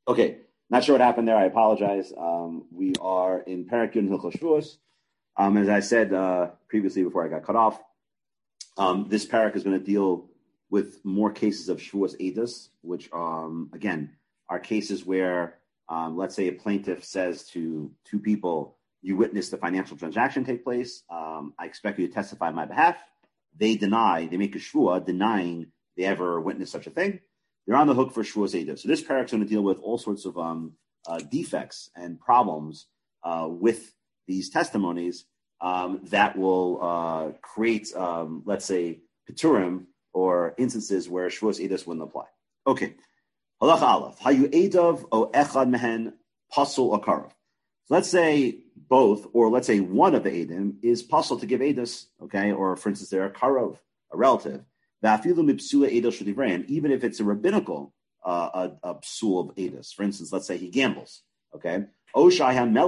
Okay, not sure what happened there. I apologize. We are in Perek Yud Hilchos Shavuos. As I said previously before I got cut off, this parak is going to deal with more cases of Shavuos Eidos, which, again, are cases where, let's say a plaintiff says to two people, you witnessed a financial transaction take place. I expect you to testify on my behalf. They deny, they make a shvua denying they ever witnessed such a thing. They're on the hook for Shavuos Eidos. So this parak is going to deal with all sorts of defects and problems with these testimonies that will create, let's say, Peturim or instances where Shavuos Eidos wouldn't apply. Okay. Halacha Aleph. Hayu Edav o Echad Mehen Pasul or Karav. So let's say both, or let's say one of the Edim is Pasul to give Eidos, okay? Or for instance, they're a Karav, a relative. Even if it's a rabbinical a psul of Eidos. For instance, let's say he gambles, okay? Or let's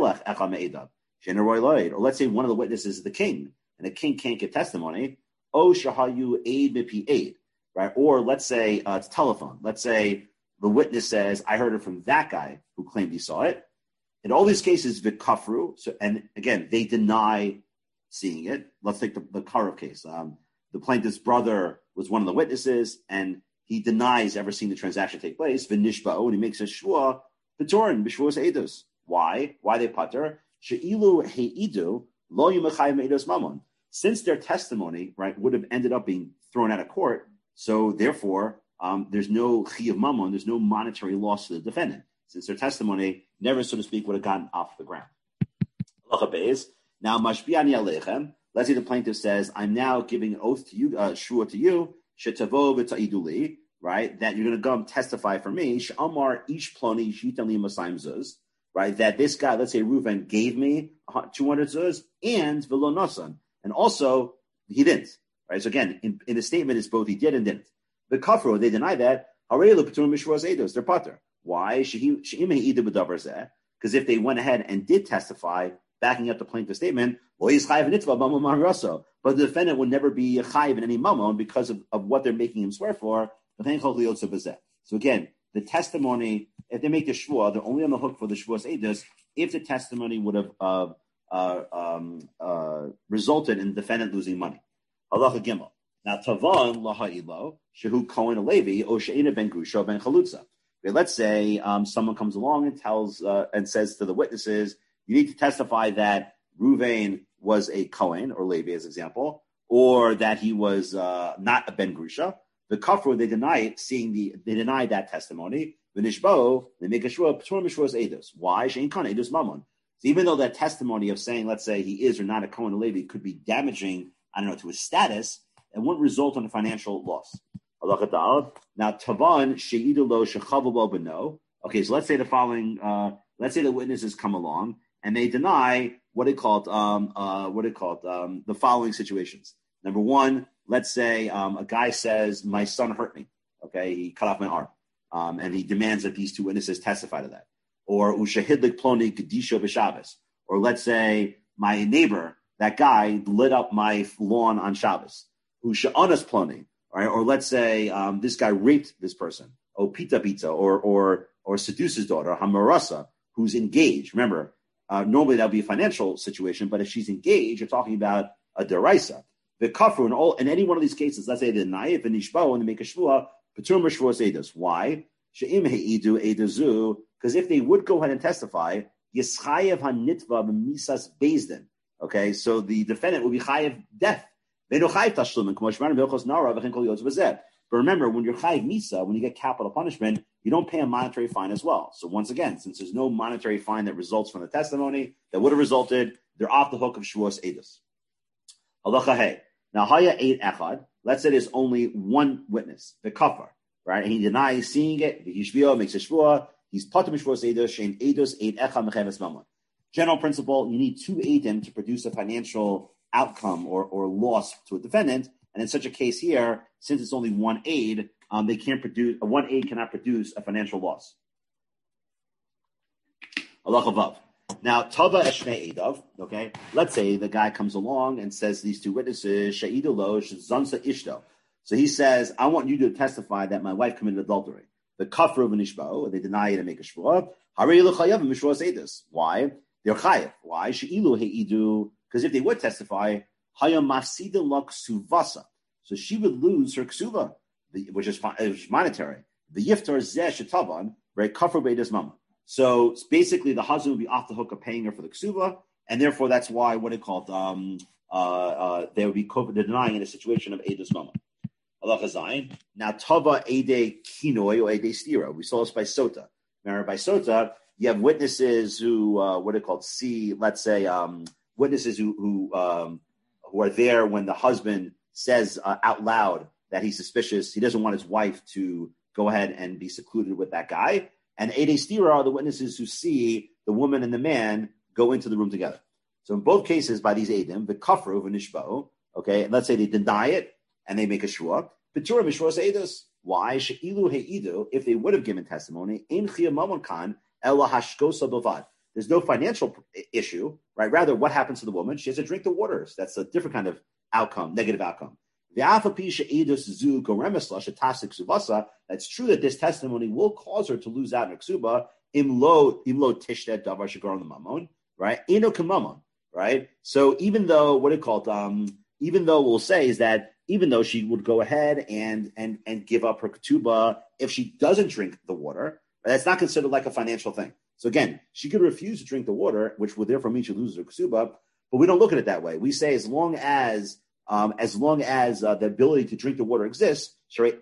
say one of the witnesses is the king, and the king can't give testimony. Right? Or let's say it's telephone. Let's say the witness says, I heard it from that guy who claimed he saw it. In all these cases, v'kafru, so, and again, they deny seeing it. Let's take the Karav case. The plaintiff's brother was one of the witnesses, and he denies ever seeing the transaction take place. V'nishba'u, and he makes a shvua, p'torin, b'shvuos eidos. Why? Why they pater? She'ilu heidu lo yumachayim eidos mamon. Since their testimony, right, would have ended up being thrown out of court, so therefore, there's no chi of mamon, there's no monetary loss to the defendant, since their testimony never, so to speak, would have gotten off the ground. Now, mashbi'ani aleichem. Let's say the plaintiff says, I'm now giving an oath to you, shua to you, shetavo v'ta'iduli, right, that you're going to come testify for me, she'amar ish ploni shitali masayim zuz, right, that this guy, let's say Reuven, gave me 200 zuz, and v'lo nasan, and also, he didn't, right, so again, in the statement, it's both he did and didn't. The kafro, they deny that, they're pater. Why? Because if they went ahead and did testify, backing up the plaintiff's statement, but the defendant would never be chayiv in any mamon because of what they're making him swear for. So again, the testimony, if they make the shvua, they're only on the hook for the shvuas eidos if the testimony would have resulted in the defendant losing money. Halacha Gimel. Now, Tavan laha'ilo shehu Kohen Alevi o she'ena ben Grusha ben Chalutza. Okay, let's say someone comes along and tells and says to the witnesses, you need to testify that Ruvain was a Kohen or Levi, as example, or that he was not a ben Grusha. The kafru, they deny it, they deny that testimony. The nishbo, they make a shua p'turim mishvos eidos. Why? She'en kan eidos mamon. So even though that testimony of saying, let's say he is or not a Kohen or Levi, could be damaging, to his status, it wouldn't result in a financial loss. Now, Tavan she'idulo shechavabo beno. Okay, so let's say the following. Let's say the witnesses come along and they deny the following situations. Number one, let's say a guy says, my son hurt me. Okay, he cut off my arm, and he demands that these two witnesses testify to that. Or ushahidlik ploni kedisha b'Shabbos. Or let's say my neighbor, that guy, lit up my lawn on Shabbos. Usha'anas ploni. Right? Or let's say this guy raped this person, pita or seduced his daughter, hamarasa, who's engaged. Remember, normally that would be a financial situation, but if she's engaged, you're talking about a deraisa. The kafru in any one of these cases, let's say the naif and nishbo and they make a shvua, petum shvuos eidos. Why? She'im heidu eidazu, because if they would go ahead and testify, yischayev hanitva b'misas bezdin. Okay, so the defendant will be chayev death. But remember, when you're chayiv misa, when you get capital punishment, you don't pay a monetary fine as well. So once again, since there's no monetary fine that results from the testimony that would have resulted, they're off the hook of shvuos eidos. Halacha hey. Now haya eight echad. Let's say there's only one witness, the kafar, right? And he denies seeing it. The yishvio makes a shvua. He's patur shvuos eidos. Shein eidos eight echad mecheves mamon. General principle: you need two eidim to produce a financial outcome or loss to a defendant, and in such a case here, since it's only one aid, they can't produce one aid cannot produce a financial loss. Allah Chavav. Now, Tava Eshmei Edav, okay, let's say the guy comes along and says these two witnesses, Sha'idulo, Shazansa Ishto. So he says, I want you to testify that my wife committed adultery. the kafru v'nishbao, they deny it and make a shvua. Harei l'chayav mishvua seidus. Why? They're chayav. Why? She'ilu heidu. Because if they would testify, hayam mafsida la ksuvasa. So she would lose her ksuva, which is monetary. The yiftar zeh shetavan, right? Kafru beidas mama. So basically, the husband would be off the hook of paying her for the ksuva, and therefore that's why what it called they would be denying in a situation of eidas mama. Allah Chazayin. Now tava ede kinoi or ede stira. We saw this by sota. Remember by sota, you have witnesses who what it called see. Let's say witnesses who are there when the husband says out loud that he's suspicious. He doesn't want his wife to go ahead and be secluded with that guy. And ede stira are the witnesses who see the woman and the man go into the room together. So in both cases, by these edim, the kafru v'nishbao, okay, and let's say they deny it and they make a shua. B'tura mishvua seidus. Why? She'ilu heidu, if they would have given testimony, ein chiyah mamon kan ela hashkosa bavad. There's no financial issue, right? Rather, what happens to the woman? She has to drink the waters. That's a different kind of outcome, negative outcome. That's true that this testimony will cause her to lose out in ksuba, imlo tishtet davar shagar on the mamon, right? Eno kamamon, right? So even though even though we'll say is that even though she would go ahead and give up her ketubah if she doesn't drink the water, that's not considered like a financial thing. So again, she could refuse to drink the water, which would therefore mean she loses her ketubah, but we don't look at it that way. We say as long as the ability to drink the water exists, since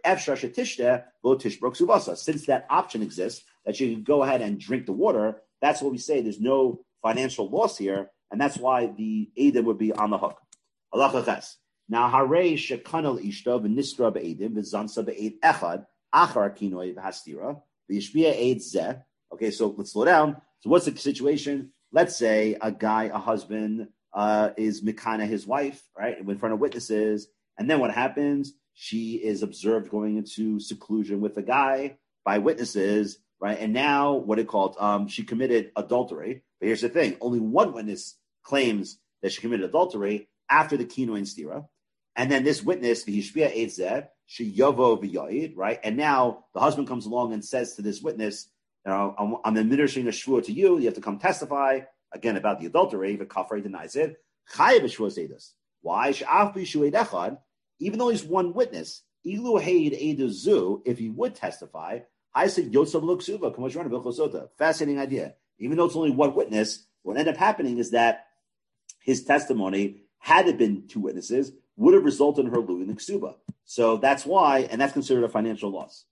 that option exists, that she can go ahead and drink the water, that's what we say. There's no financial loss here, and that's why the Edim would be on the hook. Now, Harei shekanal ishta v'nistra be'edim v'zansa be'ed echad achar kinoi v'hastira v'yishbia eid zeh. Okay, so let's slow down. So what's the situation? Let's say a husband is mikana his wife, right, in front of witnesses, and then what happens? She is observed going into seclusion with a guy by witnesses, right, and now what it called? She committed adultery. But here's the thing: only one witness claims that she committed adultery after the kinoi and stira. And then this witness, the Hishbia Eitzeh, she yovo v'yoid, right? And now the husband comes along and says to this witness, I'm administering a shvua to you. You have to come testify again about the adultery. The kafar denies it. Chayav shvua this. Why? She'af b'shued echad. Even though he's one witness, ilu heid edazu. If he would testify, I said yotzav l'ksuva k'moshrana b'chosota. Fascinating idea. Even though it's only one witness, what ended up happening is that his testimony, had it been two witnesses, would have resulted in her losing the ksuba. So that's why, and that's considered a financial loss.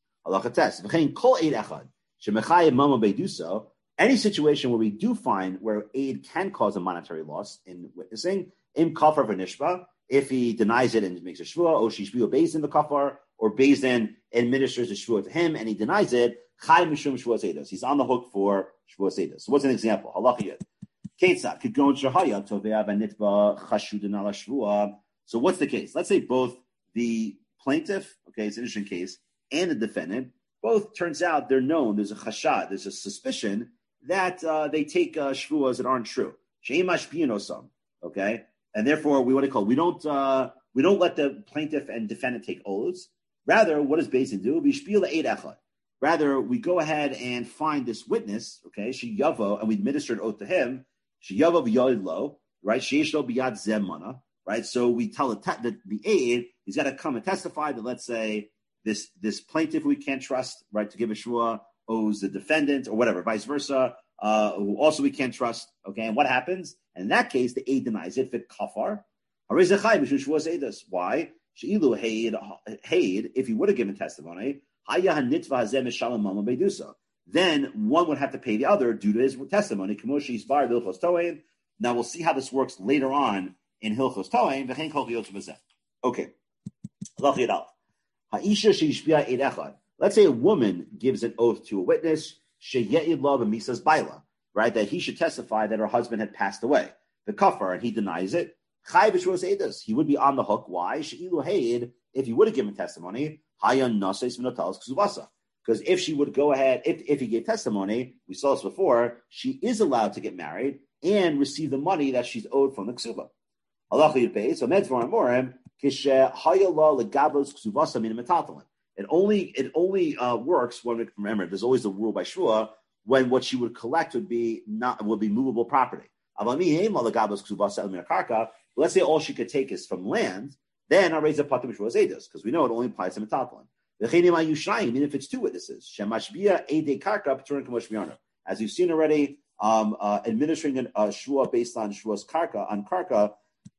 Any situation where we do find where aid can cause a monetary loss in witnessing, im kafar v'nishba, if he denies it and makes a shvua, or shishbiu based in the kafar, or based in administers a shvua to him and he denies it, chay mishum shvua sedas. He's on the hook for shvua sedas. So what's an example? Halachiyat. Ketzah could go in shahaya tovea v'nitva chashudin ala shvua. So what's the case? Let's say both the plaintiff, okay, it's an interesting case, and the defendant, both turns out they're known. There's a chashad, there's a suspicion that they take shvuas that aren't true. Okay, and therefore we we don't let the plaintiff and defendant take oaths. Rather, what does Beis do? Rather, we go ahead and find this witness. Okay, she yavo, and we administer an oath to him. She yavo v'yod lo, right? Sheish lo biyad zemana. Right, so we tell the aide he's got to come and testify that, let's say, this plaintiff we can't trust, right, to give a shua owes the defendant or whatever, vice versa, who also we can't trust. Okay, and what happens? And in that case, the aide denies it. Fit kafar. Why? If he would have given testimony, then one would have to pay the other due to his testimony. Now we'll see how this works later on in Hilchos Toim, v'chein kol chiyot b'zeh. Okay. Let's say a woman gives an oath to a witness, sheye'id lo b'misas baila, right, that he should testify that her husband had passed away. The kafar, and he denies it. Chay b'shvus eidos. He would be on the hook. Why? She'ilu heid, if he would have given testimony, hayan naseis v'notalos ksuvasa. Because if she would go ahead, if he gave testimony, we saw this before, she is allowed to get married and receive the money that she's owed from the ksuba. If It only works when, remember, there's always the rule by Shua, when what she would collect would be movable property. Let's say all she could take is from land, then I raise a patim Shua Zedus, because we know it only applies to Metaltalin. Even if it's two witnesses, as you've seen already, administering a shua based on shua's karka,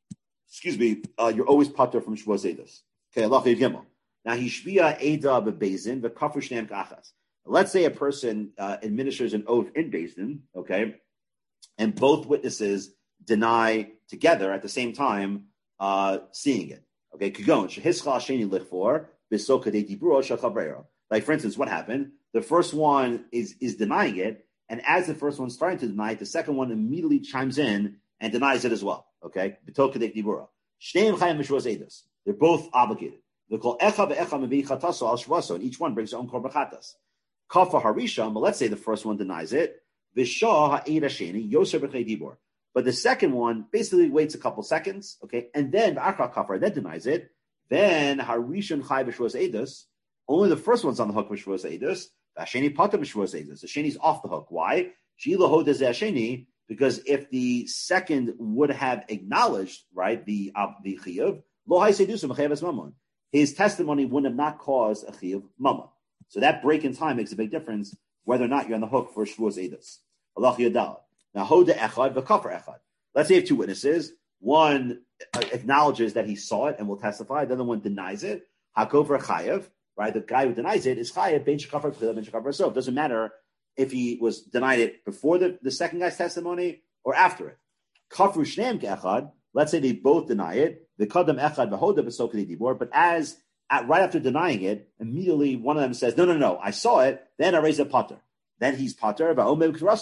you're always pater from shua zedus. Okay, Allah Gimel. Now hishbia eda bebezin v'kafur shneim kachas. Let's say a person administers an oath in Bezdin, okay, and both witnesses deny together at the same time seeing it. Okay, Kigon shehischa sheni lichfor b'soka de diburo shachavreiro. Like for instance, what happened? The first one is denying it, and as the first one's starting to deny it, the second one immediately chimes in and denies it as well. Okay, b'toka de diburo. Shneim chayim mishvos edus. They're both obligated. They call echa ve'echa mevi chataso al shvaso, and each one brings their own korban chatas. Kafa harisha, but let's say the first one denies it. V'shah ha'ed hasheni yoser b'chei dibor. But the second one basically waits a couple seconds, okay, and then v'achra kafar then denies it. Then harishon chai b'shvos edus. Only the first one's on the hook b'shvos edus. Hasheni patam b'shvos edus. The sheni's off the hook. Why? Sheila hodez hasheni. Because if the second would have acknowledged, right, the chiyuv, lo ha'sedusum chayavas mamon, his testimony would have not caused a chiyuv mamon. So that break in time makes a big difference whether or not you're on the hook for shvuos edus. Allah yadal. Now hoda echad v'kafar echad. Let's say you have two witnesses. One acknowledges that he saw it and will testify. The other one denies it. Hakover chayav. Right, the guy who denies it is chayav ben shekafar chila ben shekafar so. It doesn't matter if he was denied it before the second guy's testimony or after it. Kafru shneim ke'echad. Let's say they both deny it. The kadam echad v'hoda b'sokei dibor. But right after denying it, immediately one of them says, "No, I saw it." Then I raise a pater. Then he's pater. But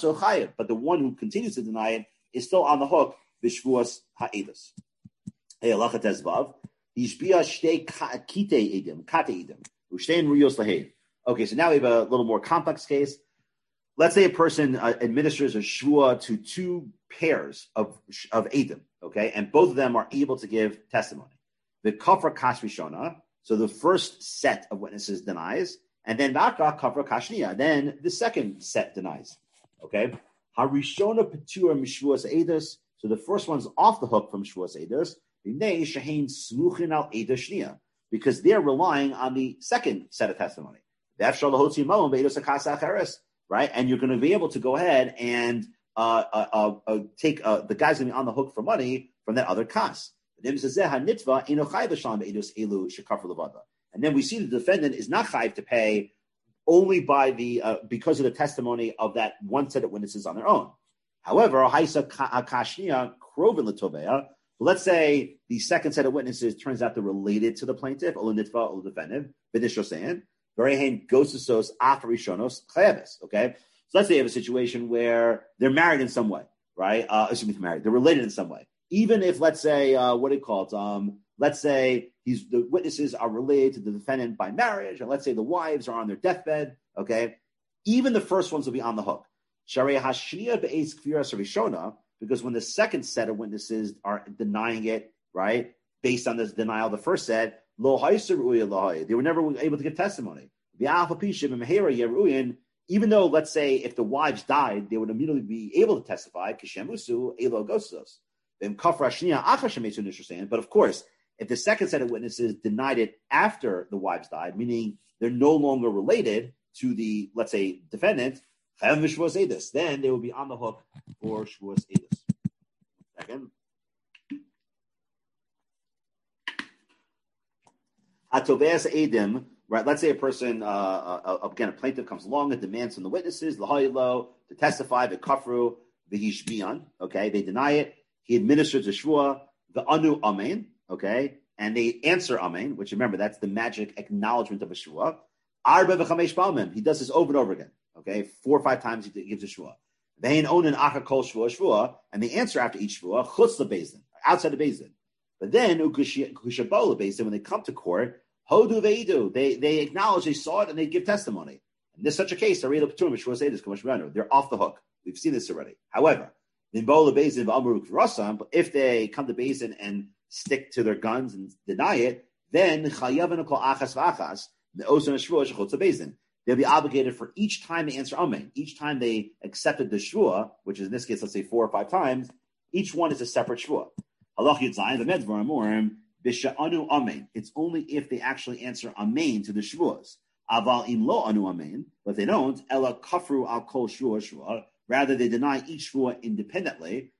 the one who continues to deny it is still on the hook. V'shvuas ha'edus. Hey, alacha tezvav. Yishbia shtei kite edim, kate edim, u'shtein ruyos lahed. Okay, so now we have a little more complex case. Let's say a person administers a shvua to two pairs of edim, okay, and both of them are able to give testimony. The kafra kash rishona, so the first set of witnesses denies, and then v'akra kafra kashniya, then the second set denies. Okay, harishona petura mishvuas edus, so the first one's off the hook from shvuas edus. Because they're relying on the second set of testimony. Right? And you're going to be able to go ahead and take the guy's going to be on the hook for money from that other kas. And then we see the defendant is not chayiv to pay only by because of the testimony of that one set of witnesses on their own. However, let's say the second set of witnesses turns out they're related to the plaintiff, or the defendant, okay? So let's say you have a situation where they're married in some way, right? They're related in some way. Even if, let's say, let's say the witnesses are related to the defendant by marriage, and let's say the wives are on their deathbed, okay? Even the first ones will be on the hook. Because when the second set of witnesses are denying it, right, based on this denial, the first set, they were never able to give testimony. Even though, let's say, if the wives died, they would immediately be able to testify. But of course, if the second set of witnesses denied it after the wives died, meaning they're no longer related to the, let's say, defendant, then they will be on the hook for shvuas edus. Second. Atoveas edim, right? Let's say a person, again, a plaintiff comes along and demands from the witnesses, lahaylo, to testify, the kafru, the hishbian, okay? They deny it. He administers a shvua, the anu amen, okay? And they answer amen, which remember, that's the magic acknowledgement of a shvua. Arba v'chamesh palmim. He does this over and over again. Okay, 4 or 5 times he gives a shvua. Vein onin acha kol shvua, and the answer after each shvua chutz the bezdin, outside the bezdin. But then ukushabola bezdin, when they come to court, hodu veidu, they acknowledge they saw it and they give testimony. In this such a case, they're off the hook. We've seen this already. However, but if they come to bezdin and stick to their guns and deny it, then They'll be obligated for each time they answer amen. Each time they accepted the shvua, which is in this case, let's say 4 or 5 times, each one is a separate shvua. It's only if they actually answer amen to the shvuas. Aval im lo anu amen, but they don't. Ela kafru al kol shvua. Rather, they deny each shvua independently.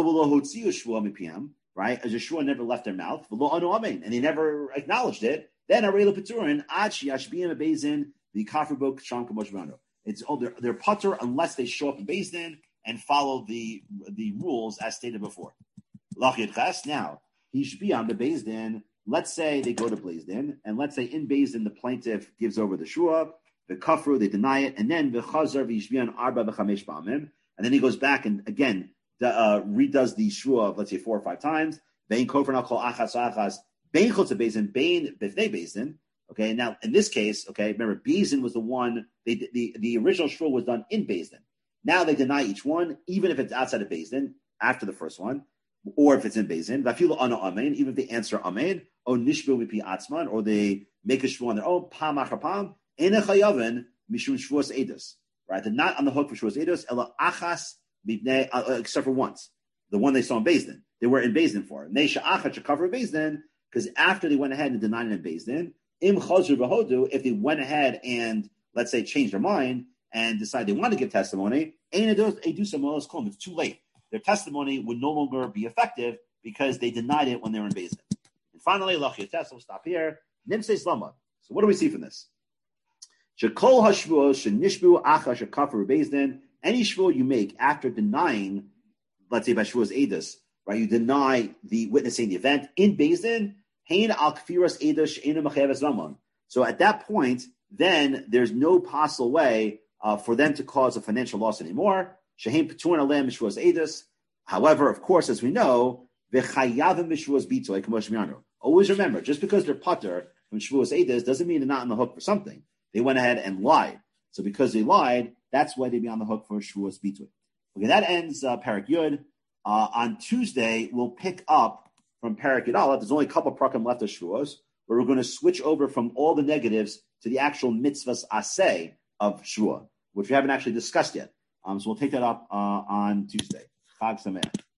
Right? As a shvua never left their mouth, and they never acknowledged it. Then arela peturin achi ashbiyim bezin the kafru bo ksham kamosh. It's they're putter unless they show up in Beis Din and follow the rules as stated before. Lachid ches now he should be on the Beis Din. Let's say they go to Beis Din, and let's say in Beis Din the plaintiff gives over the shua, the kafru they deny it, and then the chazar v'yishbiyan arba v'chamesh b'amim, and then he goes back and again redoes the shua of let's say 4 or 5 times. Bein kofar al kol achas achas bein chutz Beis Din bein b'fnei Beis Din. Okay, now in this case, okay, remember Beis Din was the one the original shua was done in Beis Din. Now they deny each one, even if it's outside of Beis Din after the first one, or if it's in Beis Din. Even if they answer amen, or nishbu mipi atzman, or they make a shvua on their own, pam achar pam, ena chayaven mishum shvuas edus. Right, they're not on the hook for shvuas edus, ela achas bibnei, except for once, the one they saw in Beis Din. They were in Beis Din for neisha achat to cover Beis Din, because after they went ahead and denied it in Beis Din, im chazru b'hodu, if they went ahead and let's say changed their mind and decide they want to give testimony, it's too late. Their testimony would no longer be effective because they denied it when they were in Beis Din. And finally, we'll stop here. Nimsei Slama. So what do we see from this? Shekol hashvuos shenishbu achash shekafar Beis Din. Any shvuah you make after denying, let's say by shvuas edus, right? You deny the witnessing the event in Beis Din. Hein al kfiras edus she'ena mechayeves ramon. So at that point, then there's no possible way for them to cause a financial loss anymore. However, of course, as we know, always remember, just because they're pater from shvuas edus doesn't mean they're not on the hook for something. They went ahead and lied. So because they lied, that's why they'd be on the hook for shvuas bitoy. Okay, that ends Parak Yud. On Tuesday, we'll pick up from Parak Yud Aleph. There's only a couple of prakim left of shvuas, where we're going to switch over from all the negatives to the actual mitzvahs aseh of shvuah, which we haven't actually discussed yet. So we'll take that up on Tuesday. Chag Sameach.